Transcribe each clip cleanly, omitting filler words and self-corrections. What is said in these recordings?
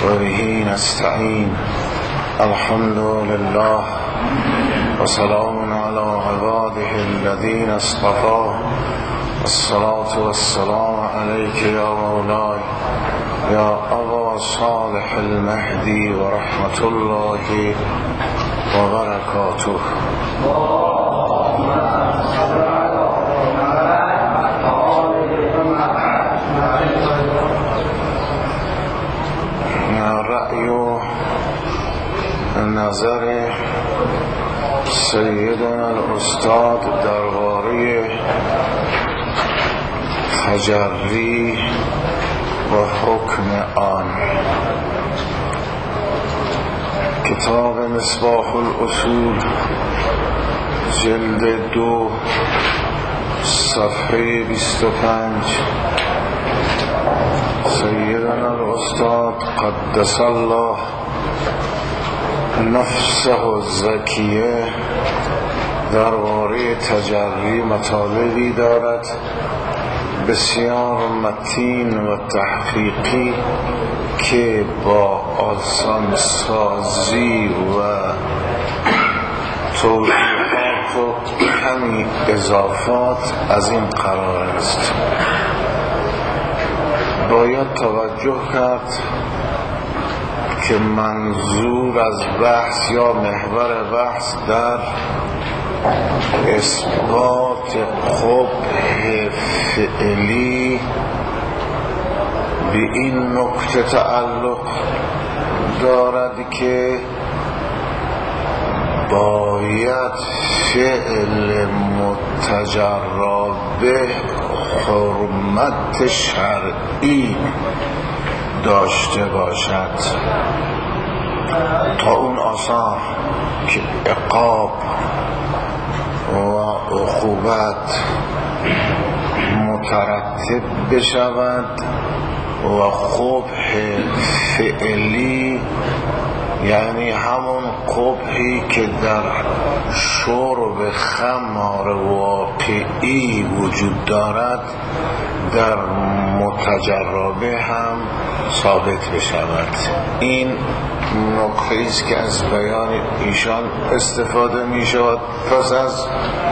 وبه نستعين. الحمد لله وسلام على عباده الذين اصطفى. الصلاة والسلام عليك يا مولاي يا أبا صالح المهدي ورحمة الله وبركاته. رأي نظر سیدنا الاستاد درباره تجری و حکم آن. کتاب مصباح الاصول جلد 2 صفحه 25. سیدنا الاستاد قدس الله نفسه الزکیه درباره تجری مطالبی دارد بسیار متین و تحقیقی که با آسان سازی و توضیحات و کمی اضافات از این قرار است. باید توجه کرد که منظور از بحث یا محور بحث در اثبات قبح فعلی به این نکته تعلق دارد که باید فعل متجرا به حرمت شرعی داشته باشد تا اون آثار که عقاب و عقوبت مترتب بشود و قبح فعلی یعنی همون قبحی که در شرب خمر واقعی وجود دارد در متجربه هم ثابت بشود. این نکته است که از بیان ایشان استفاده می شود. پس از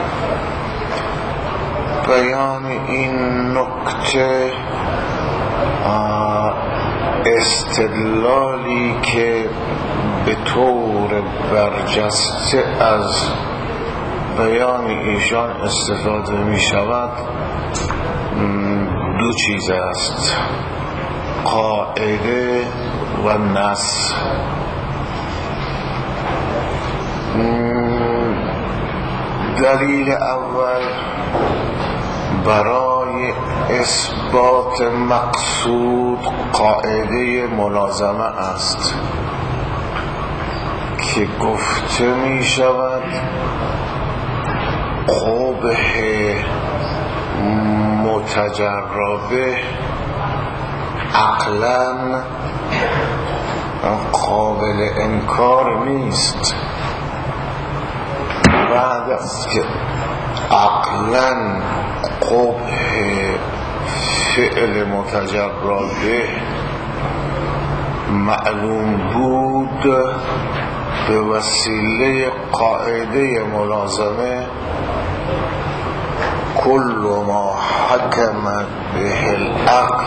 بیان این نکته استدلالی که به طور برجسته از بیان ایشان استفاده می شود دو چیز است: قاعده و نص. دلیل اول برای اثبات مقصود قاعده ملازمه است که گفته می شود قبح متجربه عقلاً قابل انکار نیست. بعد از که عقلاً قبح فعل متجربه معلوم بود، به وسیله قاعده ملازمه کل ما حکم به العقل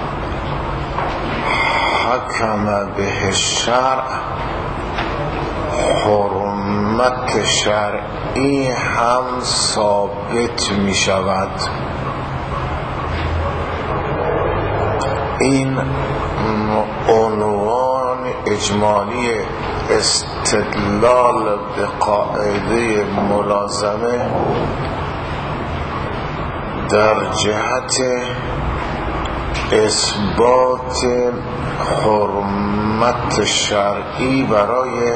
حکم به الشرع، حرمت شرعی هم ثابت می شود. این عنوان اجمالی استدلال به قاعده ملازمه در جهت اثبات حرمت شرعی برای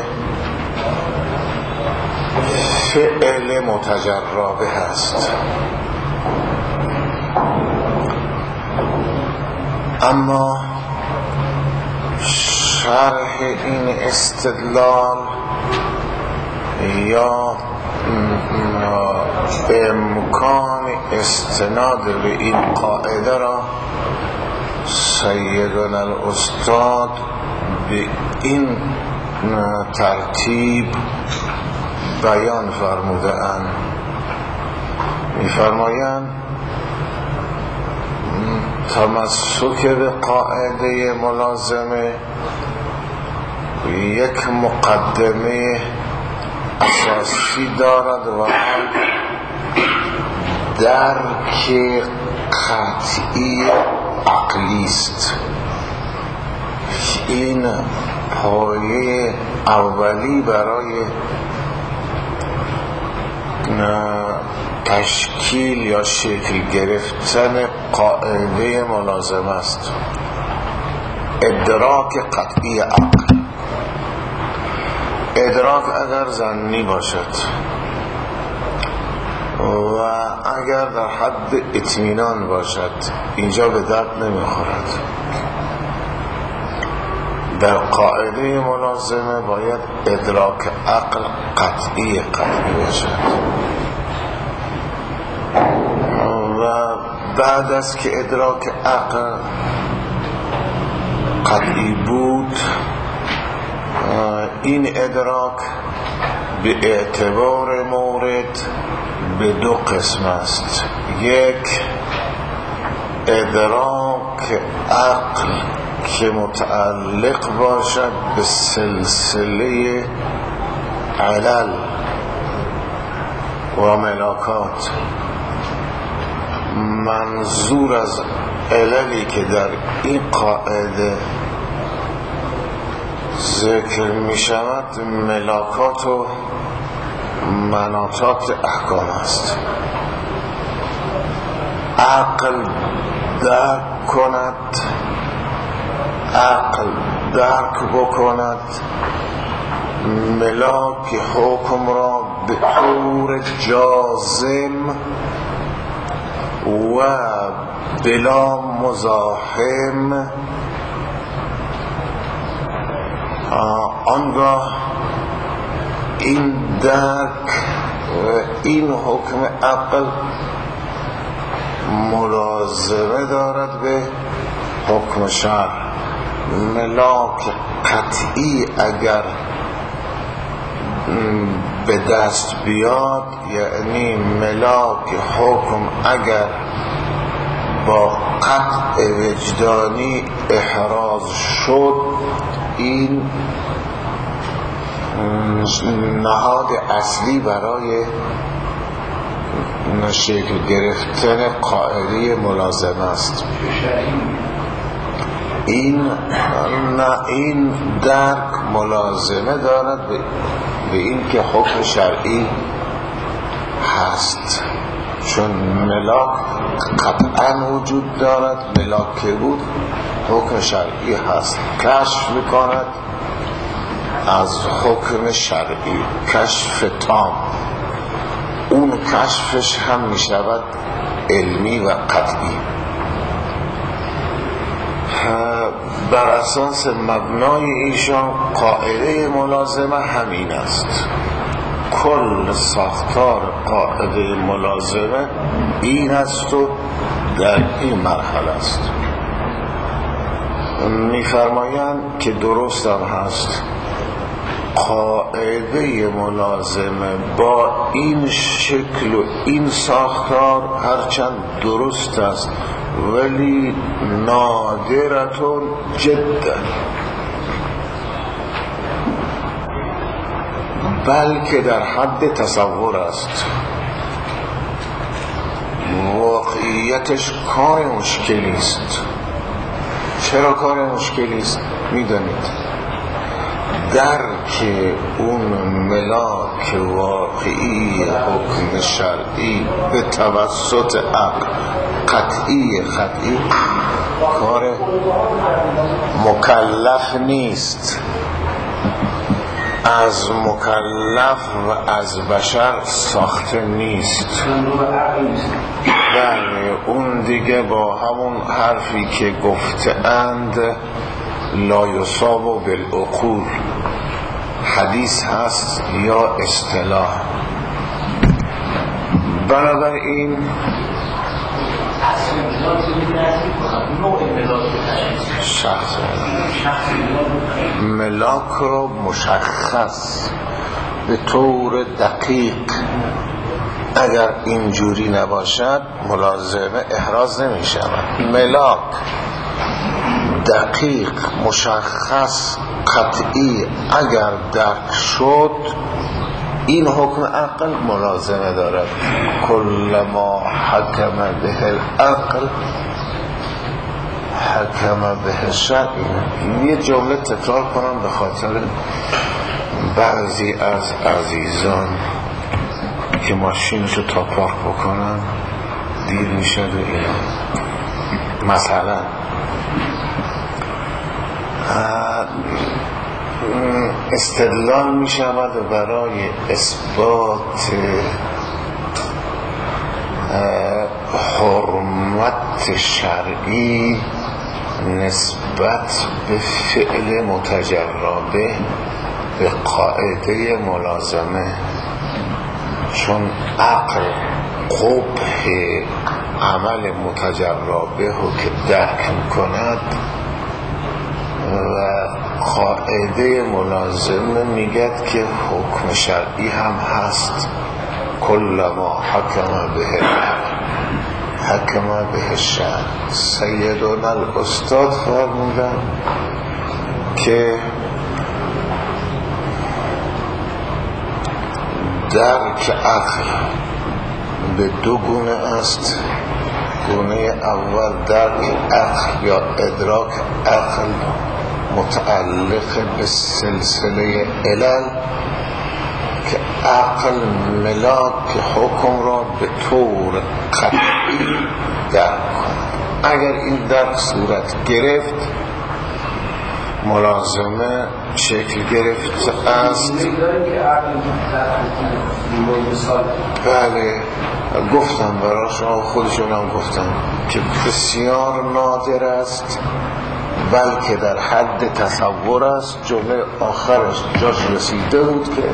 فعل متجربه است. اما شرح این استدلال یا امکان استناد به این قاعده را سیدنا الاستاد به این ترتیب بیان فرموده اند. می‌فرمایند تمسک به قاعده ملازمه یک مقدمه اساسی دارد و درک قطعی عقلی است. این پایه اولی برای تشکیل یا شکل گرفتن قاعده ملازمه است. ادراک قطعی عقل. ادراک اگر ظنی باشد و اگر در حد اطمینان باشد اینجا به درد نمیخورد. در قاعده ملازمه باید ادراک عقل قطعی باشد و بعد از که ادراک عقل قطعی بود، این ادراک به اعتبار مورد به دو قسم است. یک، ادراک عقل که متعلق باشد به سلسله علل و ملاکات. منظور از عللی که در این قاعده ذکر می شود ملاکات و مناطات احکام است. عقل درک کند، عقل درک بکند ملاک حکم را به طور جازم و بلا مزاحم، آنگاه این درک و این حکم عقل ملازمه دارد به حکم شرع. ملاک قطعی اگر به دست بیاد، یعنی ملاک حکم اگر با قطع وجدانی احراز شد، این نهاد اصلی برای شکل گرفتن قاعده ملازمه است. این درک ملازمه دارد به این که حکم شرعی هست، چون ملاک قطعا وجود دارد. ملاک که بود حکم شرعی هست. کشف میکند از حکم شرعی، کشف تام. اون کشفش هم میشود علمی و قطعی. بر اساس مبنای ایشان قاعده ملازمه همین است. کل ساختار قاعده ملازمه این است و در این مرحله است. میفرمایند که درست هم هست قاعده ملازمه با این شکل و این ساختار هرچند درست است ولی نادرتون جدا، بلکه در حد تصور است. واقعیتش کار مشکلی است. چرا کار مشکلی است؟ میدانید درک اون ملاک واقعی حکم شرعی به توسط عقل قطعی کار مکلف نیست. از مکلف و از بشر ساخته نیست. بله، اون دیگه با همون حرفی که گفتند لا یصاب بالعقول، حدیث هست یا اصطلاح. بنابراین شخص ملاک رو مشخص به طور دقیق اگر اینجوری نباشد ملازمه احراز نمی شود. ملاک دقیق مشخص قطعی اگر درک شد این حکم عقل ملازمه دارد. کل ما حکم به العقل حکم به شرع. یه جمله تکرار کنم به خاطر بعضی از عزیزان که ماشینشو تا پارک بکنن دیر میشه و اینا. مثلا استدلال می شود برای اثبات حرمت شرعی نسبت به فعل متجربه به قاعده ملازمه، چون عقل قبح عمل متجربه رو که درک میکند و قاعده ملازمه میگد که حکم شرعی هم هست. کل ما حکم به حکم به شرع. سیدنا الاستاد فرمودن که درک عقل به دو گونه است. گونه اول درک عقل یا ادراک عقل متعلق به سلسله علل که عقل ملاک حکم را به طور قطعی درک کند. اگر این درک صورت گرفت ملازمه شکل گرفت است. بله گفتم برای شما، خودشونم گفتم که بسیار نادر است بلکه در حد تصور است. جمله آخرش جاش رسیده بود که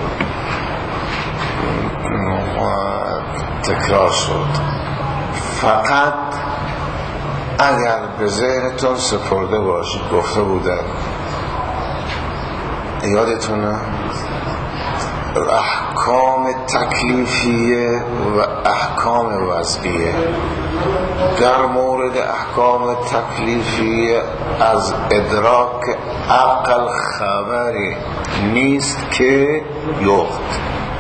تکرار شد. فقط اگر به ذهنتون سپرده باشید گفته بودن یادتونه احکام تکلیفیه و احکام وضعیه. در مورد احکام تکلیفیه از ادراک عقل خبری نیست که یخت،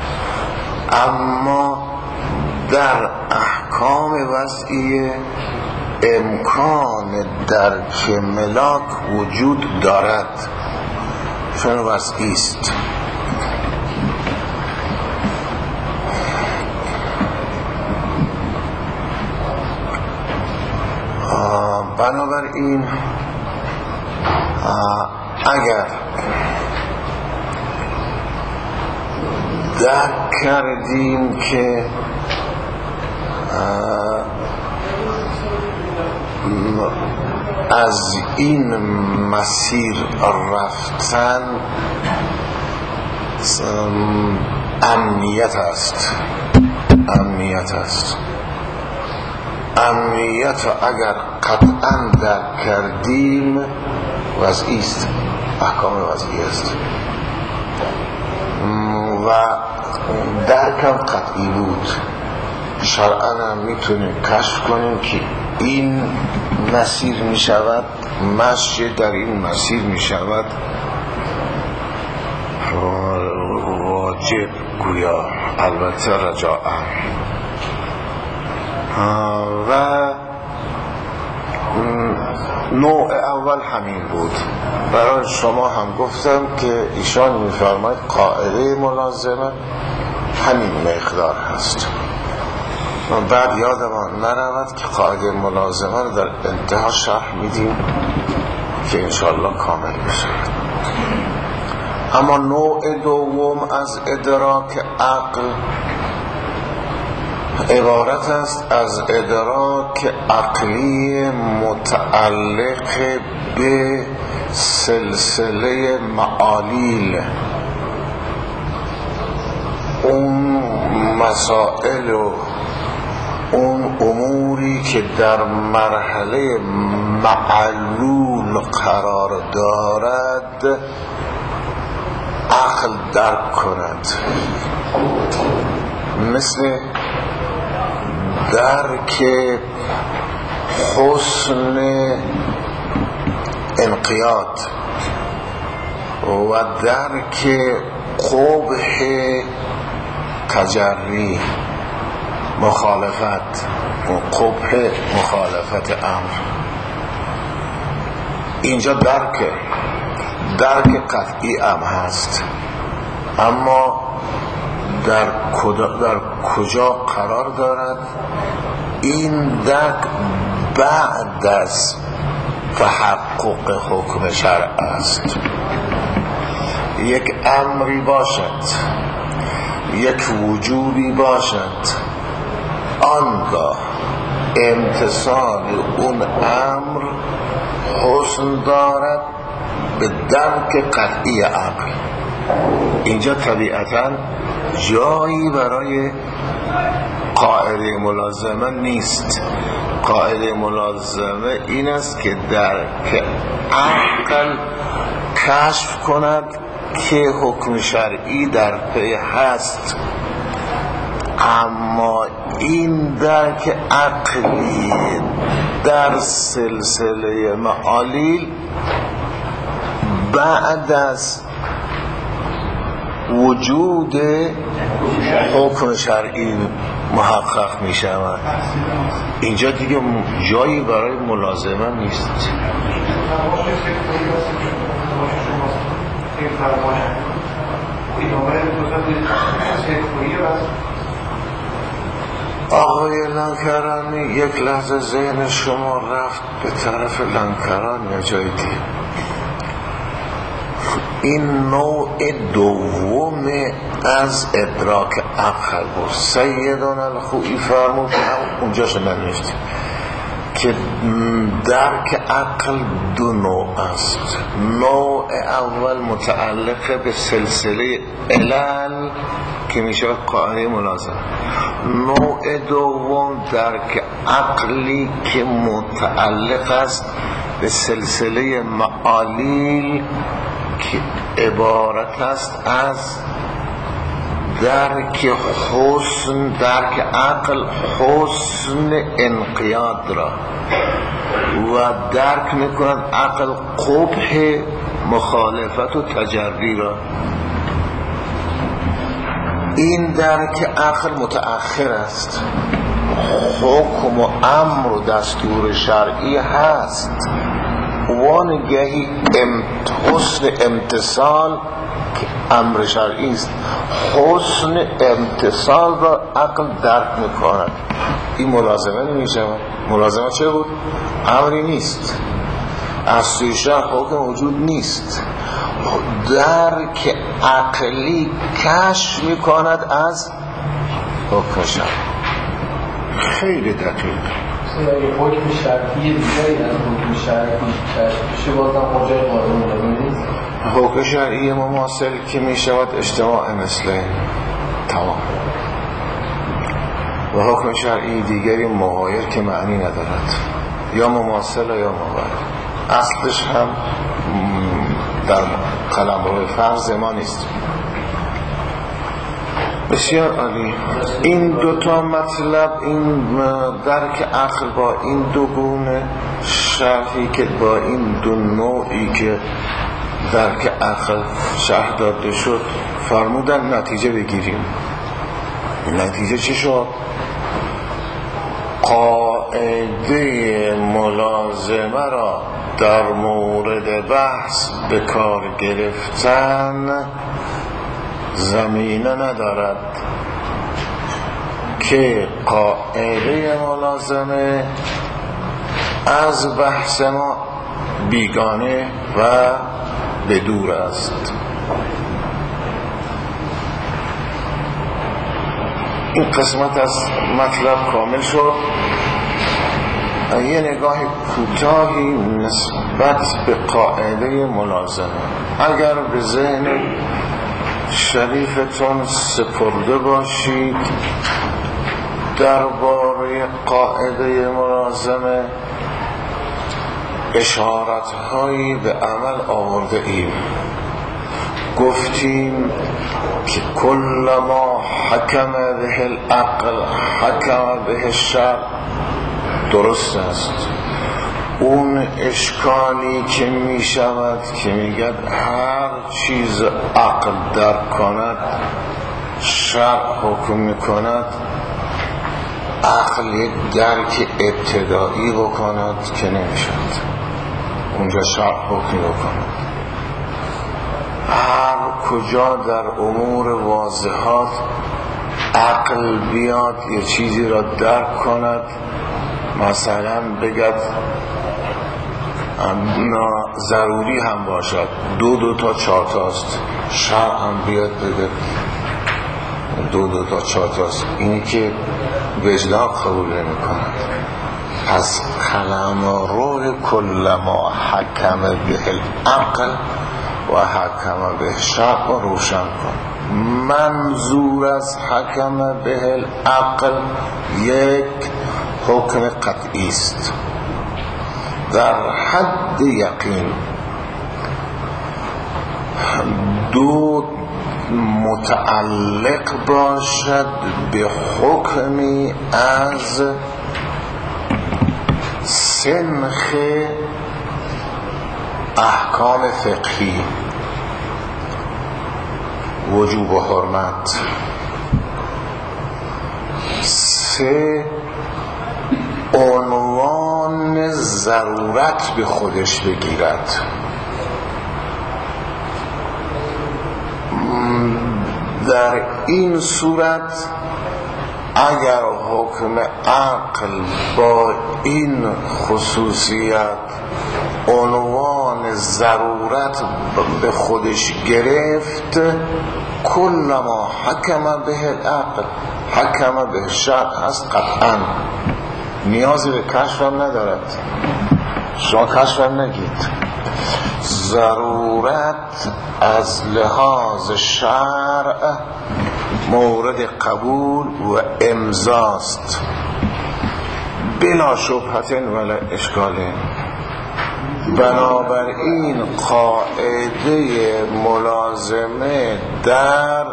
اما در احکام وضعیه امکان درک ملاک وجود دارد، چون وضعی است. بنابراین اگر درک کردیم که از این مسیر رفتن امنیت است، امنیت را اگر قطعا درک کردیم وضعی است، احکام وضعی است و درکم قطعی بود. شرعا هم میتونیم کشف کنیم که این مسیر میشود، مشی در این مسیر میشود واجب گویا، البته رجاءً. و نوع اول همین بود. برای شما هم گفتم که ایشان میفرماید قاعده ملازمه همین مقدار هست. بعد یادمان نرود که قاعده ملازمه رو در انتها شرح میدیم که انشاءالله کامل بشه. اما نوع دوم از ادراک عقل عبارت است از ادراک عقلی متعلق به سلسله معالیل، اون مسائل و اون اموری که در مرحله معلول قرار دارد عقل درک کند، مثل درک حسن انقیاد و درک قبح تجری، مخالفت و قبح مخالفت امر. اینجا درک قطعی هم هست، اما در کجا قرار دارد؟ این درک بعد از تحقق حکم شرع است. یک امری باشد، یک وجودی باشد، آنگاه امتصال اون امر حسن دارد به درک قطعی عقل. اینجا طبیعتاً جایی برای قاعده ملازمه نیست. قاعده ملازمه این است که درک عقل کشف کند که حکم شرعی در پی هست، اما این درک عقلی در سلسله معالیل بعد از وجود حکم شرعی محقق می شود. اینجا دیگه جایی برای ملازمه نیست. آقای لنکرانی، یک لحظه ذهن شما رفت به طرف لنکران یا جای دیگه. این نوع دوم از ادراک عقل بود. سیدان الخوئی فرمود، اونجاش ننوشتیم که درک عقل دو نوع است. نوع اول متعلق به سلسله علل که میشه قاعده ملازمه. نوع دوم درک عقلی که متعلق است به سلسله معالیل که عبارت است از درک حسن، درک عقل حسن انقیاد را و درک میکند عقل قبح مخالفت و تجری را. این درک عقل متأخر است. حکم و امر و دستور شرعی هست، وانگهی حسن امتصال که امر شرعی است، حسن امتصال را عقل درک میکند. این ملازمه نمیشه. ملازمه چه بود؟ امری نیست، اصلی شرع حکم وجود نیست. درک عقلی کشف میکند از حکم شرع. خیلی دقیق. حکم شرعی دیگری از حکم شرعی کشف بشه، بازم حجای قانون نیست. حکم شرعی مماثل که می شود اجتماع مثل تمام، و حکم شرعی دیگری مغایر که معنی ندارد، یا مماثل یا مغایر. اصلش هم در قلمرو فرض ما نیست. بسیار عالی. این دوتا مطلب، این درک عقل با این دو گونه شرحی که با این دو نوعی که درک عقل شرح داده شد فرمودن نتیجه بگیریم. نتیجه چی شد؟ قاعده ملازمه را در مورد بحث به کار گرفتن زمینه ندارد که قاعده ملازمه از بحث ما بیگانه و بدور است. این قسمت از مطلب کامل شد. یه نگاه کوتاهی نسبت به قاعده ملازمه، اگر به ذهن شریفتون سپرده باشید درباره درباره قاعده ملازمه اشارت‌هایی به عمل آورده ایم. گفتیم که کل ما حکم به العقل حکم به الشرع درست است. اون اشکالی که می شود که میگد هر چیز عقل درک کند شرع حکم می کند، عقل یک درک ابتدایی بکند که نمیشد اونجا شرع حکم بکند. هر کجا در امور واضحات عقل بیاد یه چیزی را درک کند، مثلا بگد ضروری هم باشد 2 تا 4 تاست، شرع هم بیاد بگد 2 تا 4 تاست، اینی که وجدان قبول نمی کند. پس قلمرو کل ما حکم به العقل و حکم به الشرع روشن کن. منظور از حکم به العقل یک حکم قطعی است در حد یقین. 2 متعلق باشد به حکمی از سنخ احکام فقهی، وجوب و حرمت. 3 عنوان ضرورت به خودش بگیرد. در این صورت اگر حکم عقل با این خصوصیت عنوان ضرورت به خودش گرفت، کل ما حکم به العقل حکم به الشرع هست قطعا، نیازی به کشف هم ندارد. شما کشف هم نگید. ضرورت از لحاظ شرع مورد قبول و امضاست بلا شبهت ولا اشکال. بنابراین قاعده ملازمه در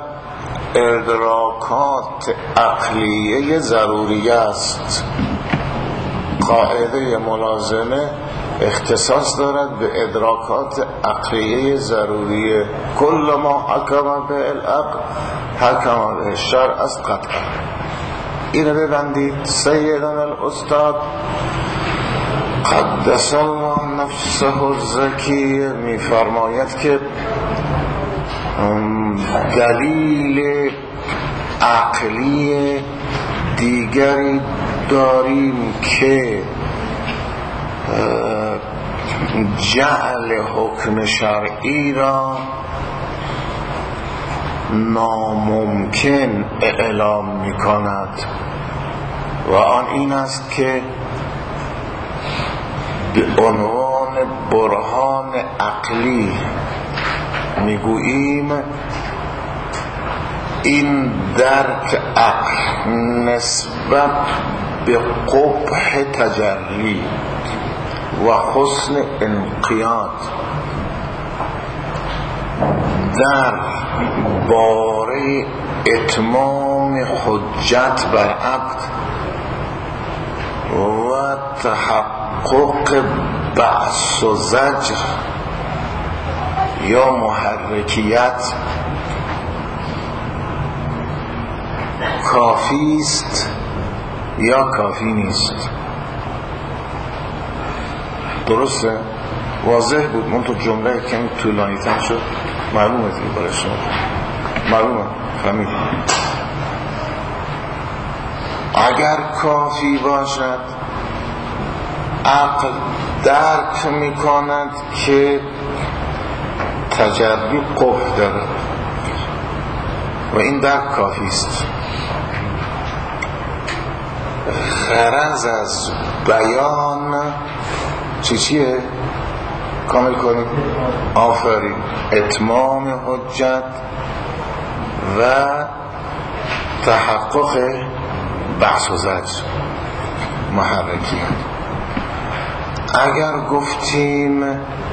ادراکات عقلیه ضروری است. قاعده ملازمه اختصاص دارد به ادراکات عقلیه ضروریه. کل ما حکم به العقل حکم به الشرع از قطعا. اینو ببندید. سیدنا الاستاد قدس الله نفسه الزکی میفرماید که دلیل عقلی دیگری داریم که جعل حکم شرعی را ناممکن اعلام می کند و آن این است که به عنوان برهان عقلی میگوییم این درک عقل نسبت به قبح تجلی و حسن انقیاد در باره اتمام حجت بر عقد و تحقق بعث و زجر یا محرکیت کافی است یا کافی نیست. درسته؟ واضح بود. من تو جمله کمی طولانی تر شد. معلومه دیگه برای شما. معلومه. فهمید. اگر کافی باشد عقل درک میکند که تجربی قبح داره و این درک کافی است. غرض از بیان چیه؟ کامل کنیم. آفرین. اتمام حجت و تحقق بحث و زجر. محرکی. اگر گفتیم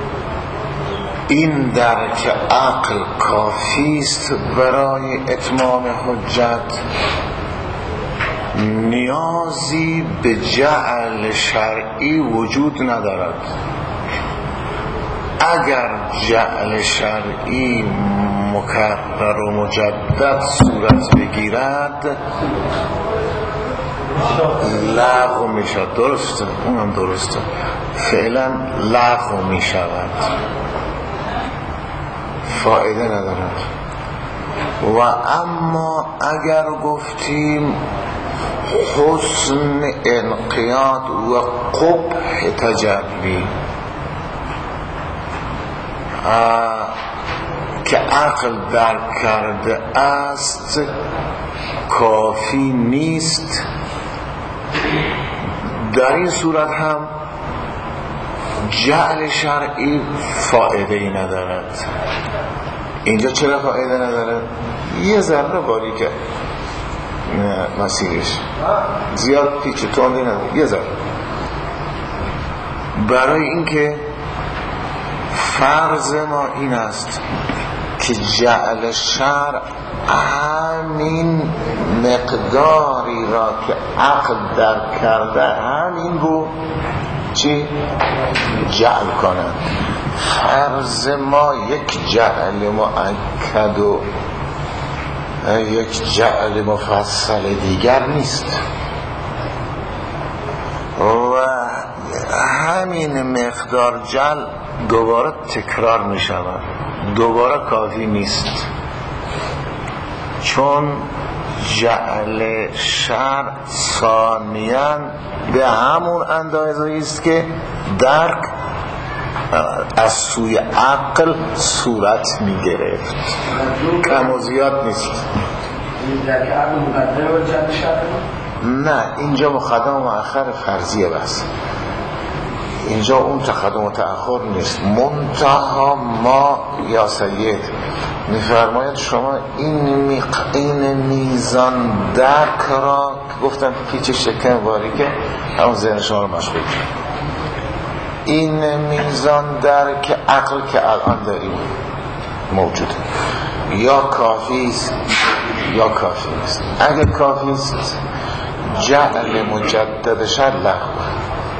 این درک عقل کافی است برای اتمام حجت، نیازی به جعل شرعی وجود ندارد. اگر جعل شرعی مکرر و مجدد صورت بگیرد لغو می شود. درسته، اونم درسته، فعلا لغو می شود، فایده ندارد. و اما اگر گفتیم حسن انقیاد و قبح تجلی که عقل درک کرده است کافی نیست، در این صورت هم جعل شرعی فایده ای ندارد. اینجا چرا فایده ندارد؟ یه ذره باریکه مسیرش زیاد پیچ و تندی نداره، یه ذره. برای اینکه فرض ما این است که جعل شرع همین مقداری را که عقل درک کرده همین رو چی؟ جعل کنند. فرض ما یک جعل مؤکد و یک جعل مفصل دیگر نیست و همین مقدار جعل دوباره تکرار می شود، دوباره کافی نیست، چون جعل شرع ثانیاً به همون اندازه است که درک از سوی عقل صورت می گرفت، کم و زیاد نیست. نه، اینجا مقدم و مؤخر فرضیه، بس اینجا اون تقدم و تأخر نیست. منتها ما یا سید میفرماید شما این میزان درک را گفتن پیچ شکن باریکه همون ذهن شما رو مشغول کرد. این میزان درک عقل که الان داریم موجوده، یا کافی است یا کافی نیست. اگر کافی است جعل مجدد شر لغوه،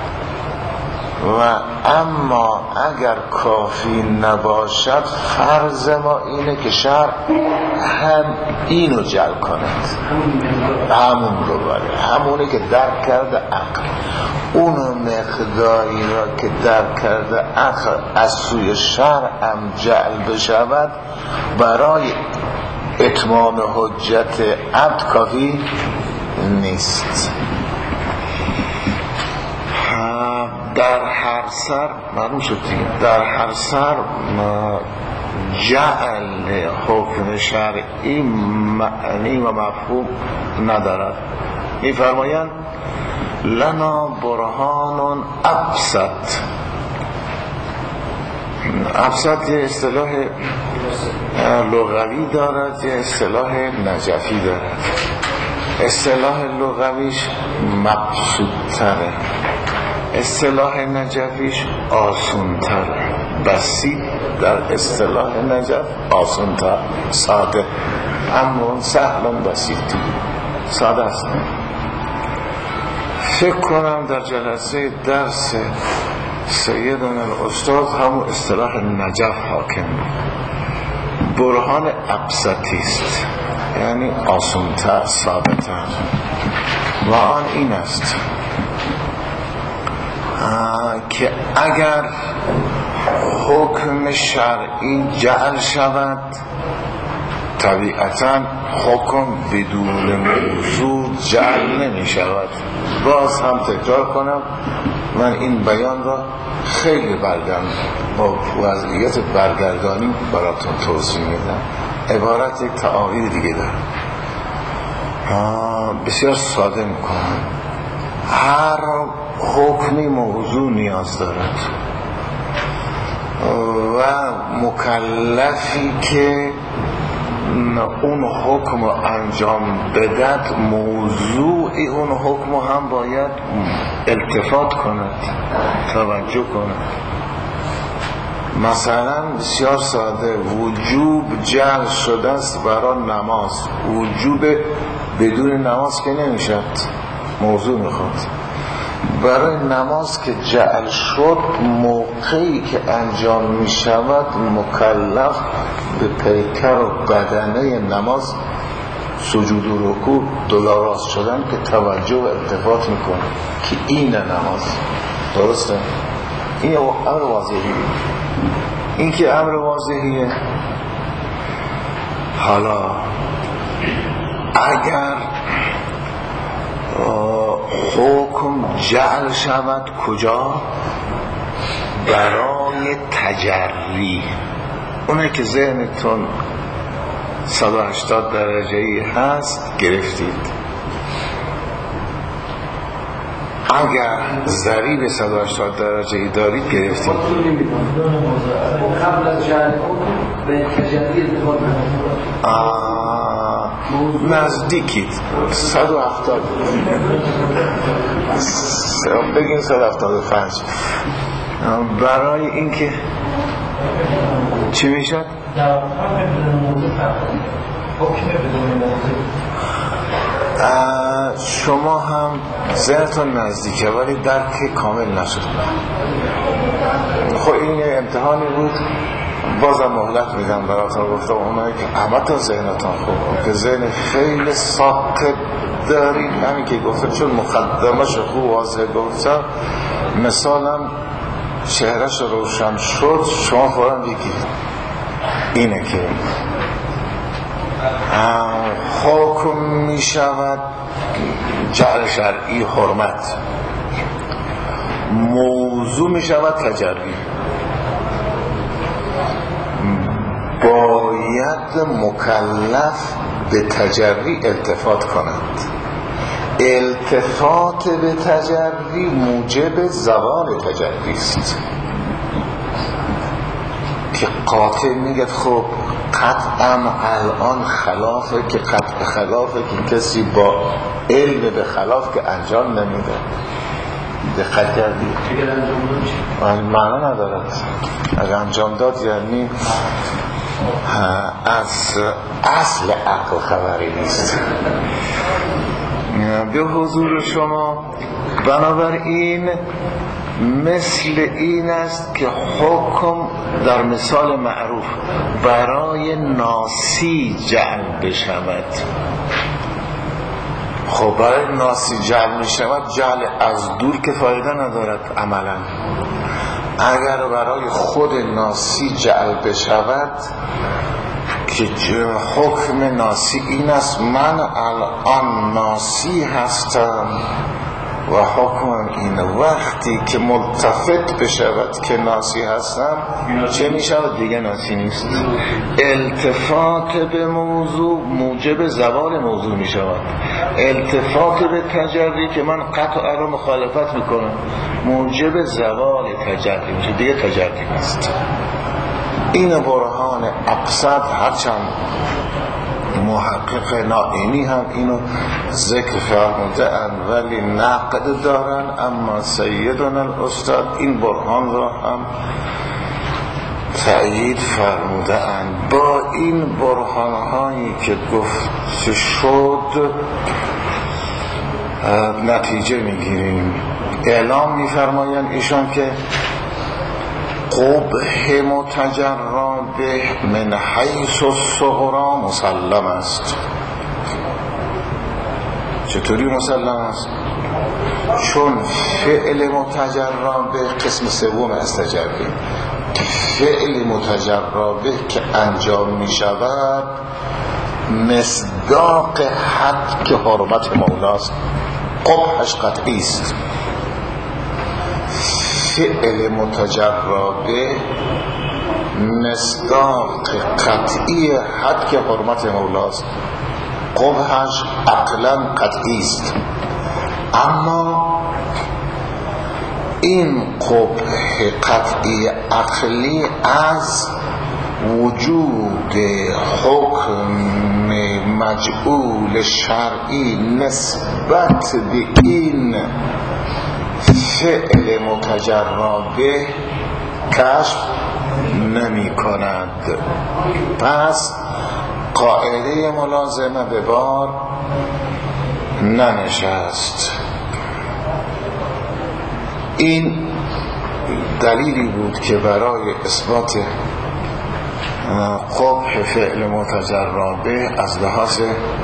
و اما اگر کافی نباشد فرض ما اینه که شرع هم اینو جعل کند، همون رو بله، همونه که درک کرده عقل، اونو مقداری را که درک کرده عقل از سوی شرع هم جعل بشود برای اتمام حجت عبد کافی نیست. در هر سر معلوم شد دیگه، در هر سر جعل حکم شرعی معنی و مفهوم ندارد. می فرمایند لنا برهان ابسط. ابسط یه اصطلاح لغوی دارد، یه اصطلاح نجفی دارد. اصطلاح لغویش مبسوط تره، اصطلاح نجفیش آسون تر. بسیط در اصطلاح نجف آسون تر، ساده، اما سهلن بسیطی ساده است. فکر کنم در جلسه درس سیدنا الاستاد همون اصطلاح نجف حاکم بود. برهان ابسطی است، یعنی آسون تر، ساده تر، و آن این است که اگر حکم شرعی جعل شود طبیعتاً حکم بدون موضوع جعل نمی شود. باز هم تکرار کنم، من این بیان را خیلی با وضعیت برگردانی براتون توضیح میدم. عبارت یک تعابیر دیگه دارم، بسیار ساده میکنم. هر حکمی موضوع نیاز دارد و مکلفی که اون حکم رو انجام بدد، موضوع اون حکم هم باید التفات کند، توجه کند. مثلا بسیار ساده، وجوب جعل شده است برای نماز. وجوب بدون نماز که نمیشد، موضوع میخواد. برای نماز که جعل شد، موقعی که انجام میشود مکلف به پیکر و بدنه نماز سجود و رکوع دلاراست شدن که توجه و التفات میکنه که این نماز. درسته؟ این امر واضحیه. این که امر واضحیه. حالا اگر حکم جعل شود کجا؟ برای تجری. اونه که ذهنتون 180 درجه‌ای هست گرفتید. اگر ضریب 180 درجه‌ای دارید گرفتید. قبل از جعل به تجری ارتباط نزدیکید. 170 بگیم 175. برای اینکه چی میشد؟ شما هم ذهنتون نزدیکه ولی درک کامل نشد. خب این یه امتحانی بود، بازم مهلت میدم براتون. گفتم اونایی که همتون ذهنتون خوب که ذهن خیلی ساکت دارید، همین که گفتم چون مقدمش خوب واضح گفتم، مثالم چهرش روشن شد، شما فوراً بگید اینه که حکم می شود جعل شرعی حرمت، موضوع می شود تجری. باید مکلف به تجری التفات کند. التفات به تجری موجب زوال تجری است. که قاطع میگه خب قطعا الان خلافه که قطع خلافه که کسی با علم به خلاف که انجام نمیده. دقت کردید؟ معنا ندارد. اگر انجام داد یعنی از اصل عقل خبری نیست. به حضور شما بنابراین مثل این است که حکم در مثال معروف برای ناسی جعل بشود. خب برای ناسی جعل میشود، جعل از دور که فایده ندارد عملا. اگر برای خود ناسی جعل بشود که حکم ناسی این است من الان ناسی هستم و حکم این وقتی که ملتفت بشود که ناسی هستم چه می شود؟ دیگه ناسی نیست. التفات به موضوع موجب زوال موضوع می شود. التفات به تجری که من قطعا را مخالفت می کنم موجب زوال تجری می شود، دیگه تجری نیست. این برهان اقصد، هرچند محقق نائینی هم اینو ذکر فرموده اند ولی نقد دارن، اما سیدنا الاستاد این برهان را هم تأیید فرموده اند. با این برهان هایی که گفته شد نتیجه میگیریم. اعلام میفرمایند ایشان که قبح متجرا به من حیث الصغرا مسلم است. چطوری مسلم است؟ چون فعل متجرا به قسم سوم است تجری. فعل متجرا به که انجام می شود مصداق حد که حرمت مولاست، قبحش قطعی است. فعل متجرا به مصداق قطعی حد که حرمت مولاست، قبحش عقلا قطعی است. اما این قبح قطعی عقلی از وجود حکم مجعول شرعی نسبت به این فعل متجربه کشف نمی کند. پس قاعده ملازمه به بار ننشست. این دلیلی بود که برای اثبات قبح فعل متجربه از لحاظ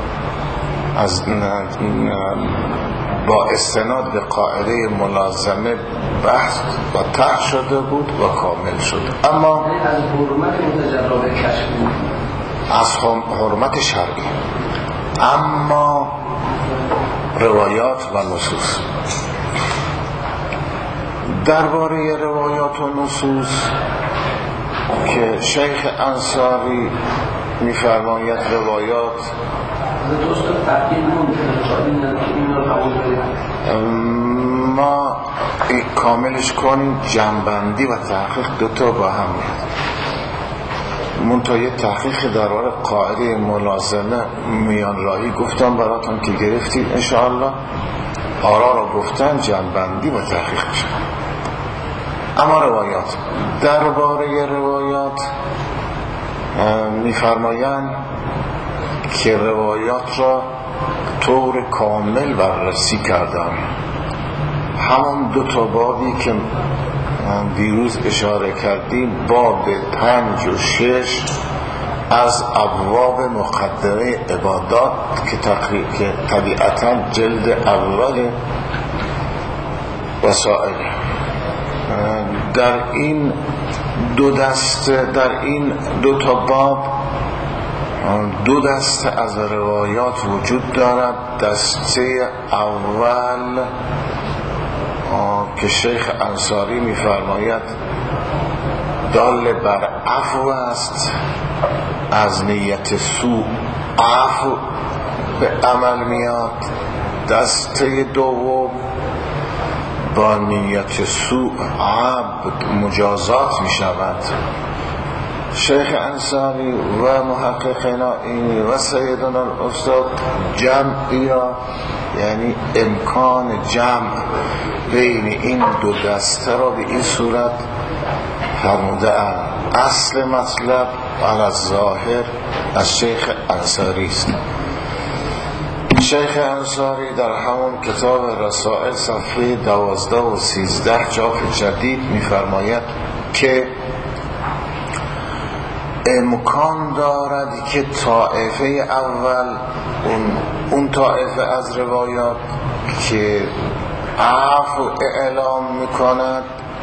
با استناد به قاعده ملازمه بحث و طرح شده بود و کامل شد. اما از حرمت متجربه کشف از حرمت شرعی، اما روایات و نصوص، درباره روایات و نصوص که شیخ انصاری می‌فرماید روایات ما کاملش کنیم، جنبندی و تحقیق دوتا با هم میاد. منتها تحقیق درباره قاعده ملازمه میان راهی گفتم براتون که گرفتید انشاءالله. آرا را گفتن، جنبندی و تحقیق میشه. اما روایات، درباره روایات میفرمایند که روایات را طور کامل بررسی کردم. همون دو تا بابی که دیروز اشاره کردیم، باب 5 و 6 از ابواب مقدمه عبادات که طبیعتاً جلد اول وسائل، در این دو تا باب دو دسته از روایات وجود دارد. دسته اول که شیخ انصاری می‌فرماید دال بر عفو است، از نیت سوء عفو به عمل میاد. دسته دوم با نیت سوء عبد مجازات می‌شود. شیخ انصاری و محققین اینی و سیدنا الاستاد جمعی را، یعنی امکان جمع بین این دو دسته را به این صورت فرموده اند. اصل مطلب علی الظاهر از شیخ انصاری است. شیخ انصاری در همون کتاب رسائل صفحه 12 و 13 چاپ جدید می‌فرماید که امکان دارد که طائفه اول، اون طائفه از روایات که عفو اعلام میکند،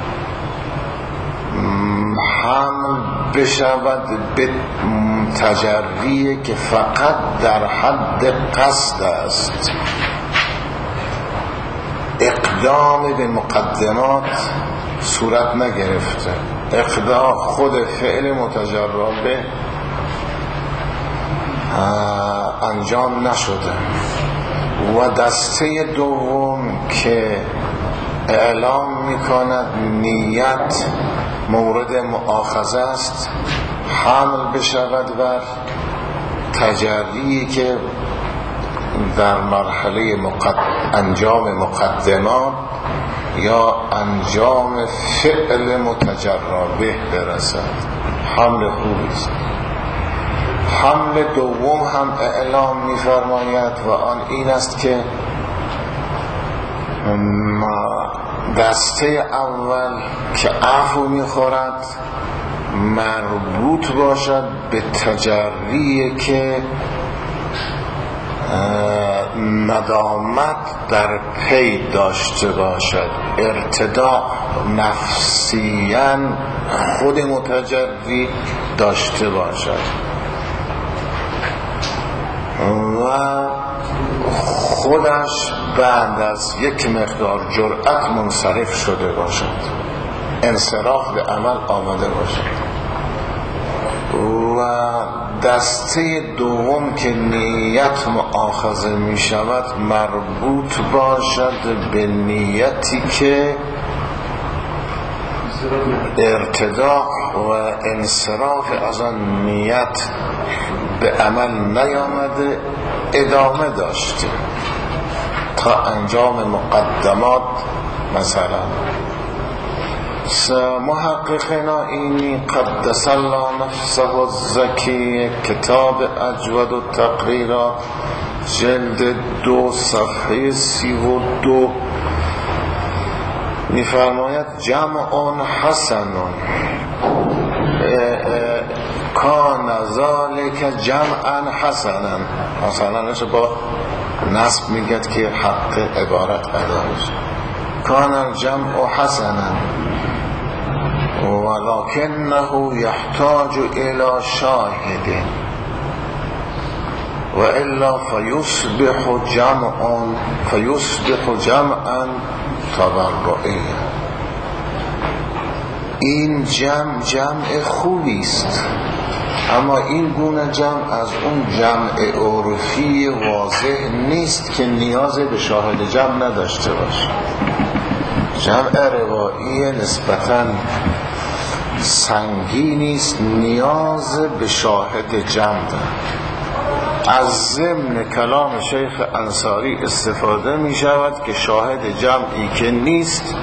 حمل بشود به تجریه که فقط در حد قصد است، اقدام به مقدمات صورت نگرفته، اقدام خود فعل متجربه انجام نشده. و دسته دوم که اعلام میکند نیت مورد مؤاخذه است، حمل بشود بر تجریی که در مرحله انجام مقدمات یا انجام فعل متجربه برسد. حمل خوبی است. حمل دوم هم اعلام می‌فرماید و آن این است که دسته اول که عفو می‌خورد مربوط باشد به تجریه که ندامت در پی داشته باشد، ارتداء نفسیاً خود متجری داشته باشد و خودش بعد از یک مقدار جرأت منصرف شده باشد، انصراف به عمل آمده باشد. و دسته دوم که نیت مؤاخذه می شود مربوط باشد به نیتی که ارتداء و انصراف از آن نیت به عمل نیامده ادامه داشته تا انجام مقدمات. مثلا محقق نائینی قدس الله نفسه الزکی کتاب اجود و تقریرات جلد 2 صفحه 32 میفرماید جمع حسن کان ذالک جمعا حسنا. مثلا با نصب میگد که حق عبارت ادا میشه. کان الجمع حسنا ولکنه یحتاج الى شاهد و الا فیصبح جمعا تبرعی. این جمع خوبی است، اما این گونه جمع از اون جمع عرفی واضح نیست که نیاز به شاهد جمع نداشته باشه. جمع روایی نسبتاً سنگینی است، نیاز به شاهد جمع دارد. از ضمن کلام شیخ انصاری استفاده می شود که شاهد جمعی که نیست،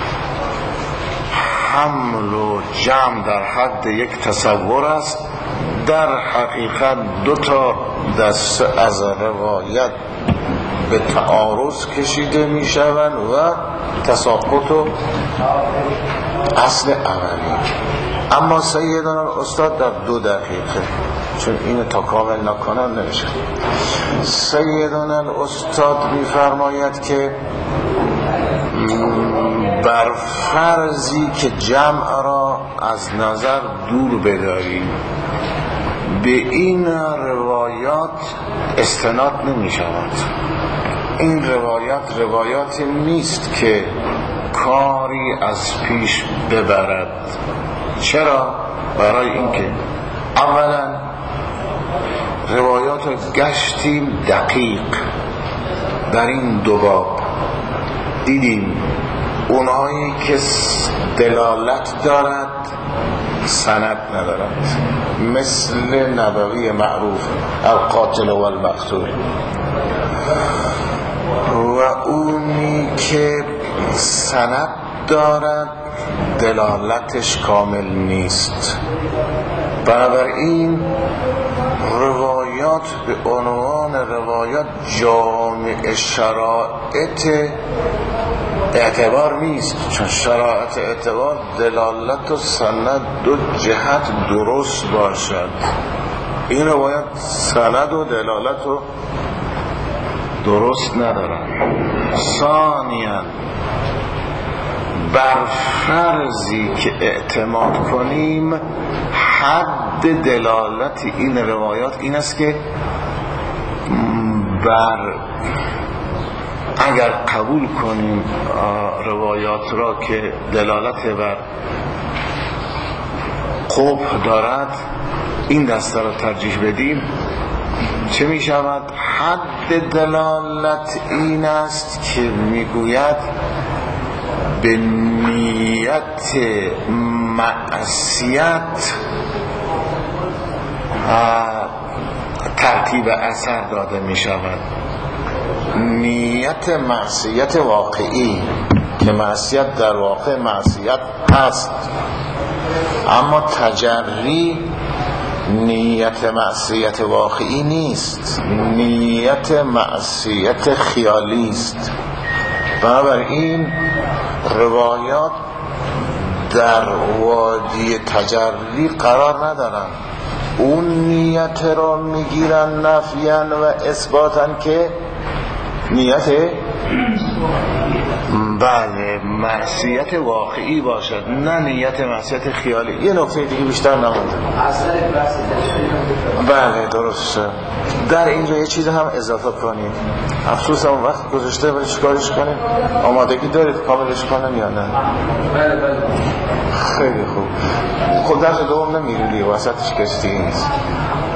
حمل و جمع در حد یک تصور است. در حقیقت 2 دسته از روایت به تعارض کشیده می شوند و تساقط و اصل اولی. اما سیدنا الاستاد در 2 دقیقه، چون اینو تا کامل نکنم نمیشه، سیدنا الاستاد میفرماید که بر فرضی که جمع را از نظر دور بداریم، به این روایات استناد نمی شود. این روایات نیست که کاری از پیش ببرد. چرا؟ برای اینکه اولا روایات رو گشتیم دقیق در این 2 باب، دیدیم اونهایی که دلالت دارد سند ندارد، مثل نبوی معروف القاتل و المقتول، و اونی که سند دارد دلالتش کامل نیست. بنابراین روایات به عنوان روایات جامع شرائط اعتبار نیست، چون شرائط اعتبار دلالت و سند 2 جهت درست باشد. این روایات سند و دلالت و درست ندارن. ثانیاً بر فرضی که اعتماد کنیم، حد دلالت این روایات این است که اگر قبول کنیم روایات را که دلالت بر قبح دارد، این دسته را ترجیح بدیم، چه می شود؟ حد دلالت این است که میگوید به نیت معصیت ترتیب اثر داده می شود. نیت معصیت واقعی که معصیت در واقع معصیت هست، اما تجری نیت معصیت واقعی نیست، نیت معصیت خیالی است. بنابراین روایات در وادی تجری قرار ندارن، اون نیت را میگیرن نفیاً و اثباتاً که نیت بله معصیت واقعی باشد، نه نیت معصیت خیالی. یه نکته دیگه بیشتر نمونده. بله درسته. در اینجا یه چیز هم اضافه کنیم، افسوس هم وقت گذاشته ولی چیکارش کنیم؟ آمادگی دارید کاملش کنیم یا نه؟ بله. خیلی خوب. خود درس دوم نمیریم دیگه، وسطش کسی نیست.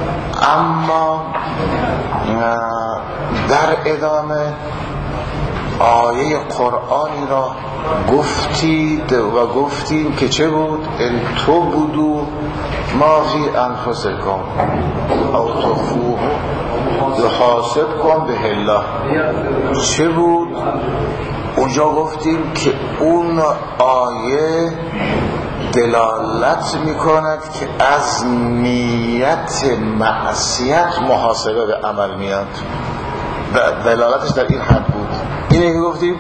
اما در ادامه آیه قرآنی را گفتید و گفتیم که چه بود؟ ان تبدوا ما فی انفسکم او تخفوه یحاسبکم به الله. چه بود؟ اونجا گفتیم که اون آیه دلالت میکند که از نیت معصیت محاسبه به عمل میاد. دلالتش در این حد بود. اینه که گفتیم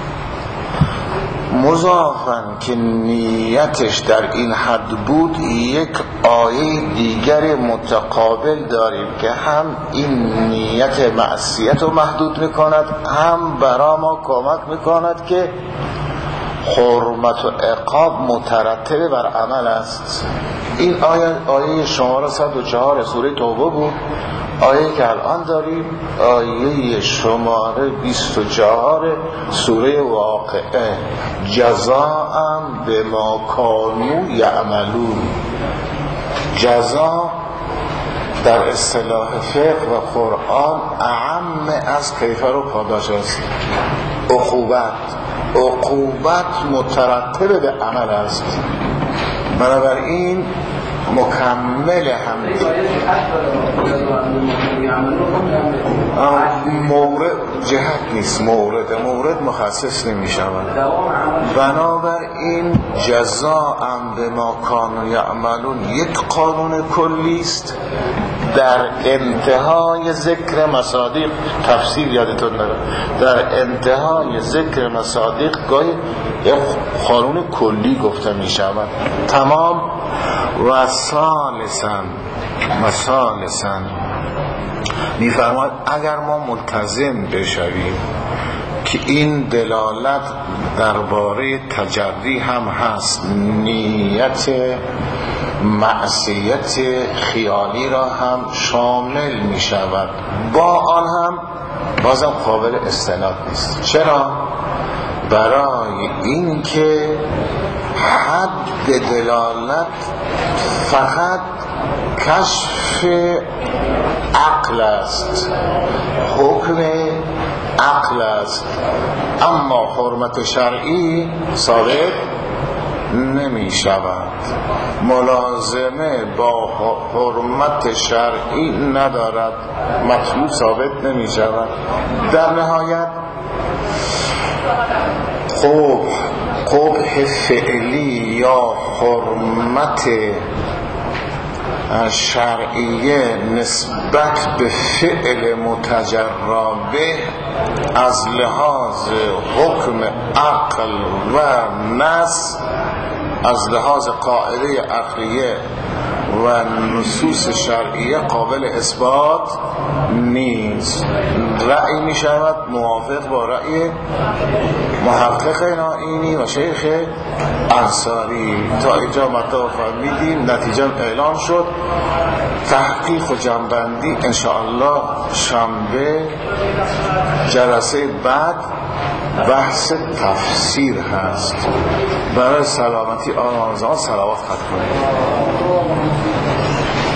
مضافاً که نیتش در این حد بود، یک آیه دیگر متقابل داریم که هم این نیت معصیت رو محدود میکند، هم برای ما کمک میکند که حرمت و عقاب مترتب بر عمل است. این آیه شماره 104 سوره توبه بود. آیه که الان داریم آیه شماره 24 سوره واقعه، جزاء بما کانوا یعملون. جزا در اصطلاح فقه و قرآن اعم از کیفر و پاداش است. عقوبت مترتب به عمل است. بنابراین مکمل هم مورد جهت نیست، مورد مخصص نمی شود. بنابراین جزاء بما کانوا یعملون یک قانون کلی است. در انتهای ذکر مصادیق، تفسیر یادتون نره، در انتهای ذکر مصادیق گاهی یک قانون کلی گفته می شود. تمام. و ثالثاً می‌فرماید اگر ما ملتزم بشویم که این دلالت درباره تجری هم هست، نیت معصیت خیالی را هم شامل می شود، با آن هم بازم قابل استناد نیست. چرا؟ برای این که حد دلالت فقط کشف عقل است، حکم عقل است، اما حرمت شرعی ثابت نمی شود. ملازمه با حرمت شرعی ندارد، مطلوب ثابت نمی شود. در نهایت قبح فعلی یا حرمت شرعیه نسبت به فعل متجرا به از لحاظ حکم عقل و نص، از لحاظ قاعده عقلیه و نصوص شرعیه قابل اثبات نیست. رأی می شود موافق با رأی محقق نائینی و شیخ انصاری. تا اینجا مطلب فهمیدیم، نتیجه اعلام شد. تحقیق و جنبندی انشاءالله شنبه جلسه بعد بحث تفسیر هست. برای سلامتی آن صلوات خط کنید.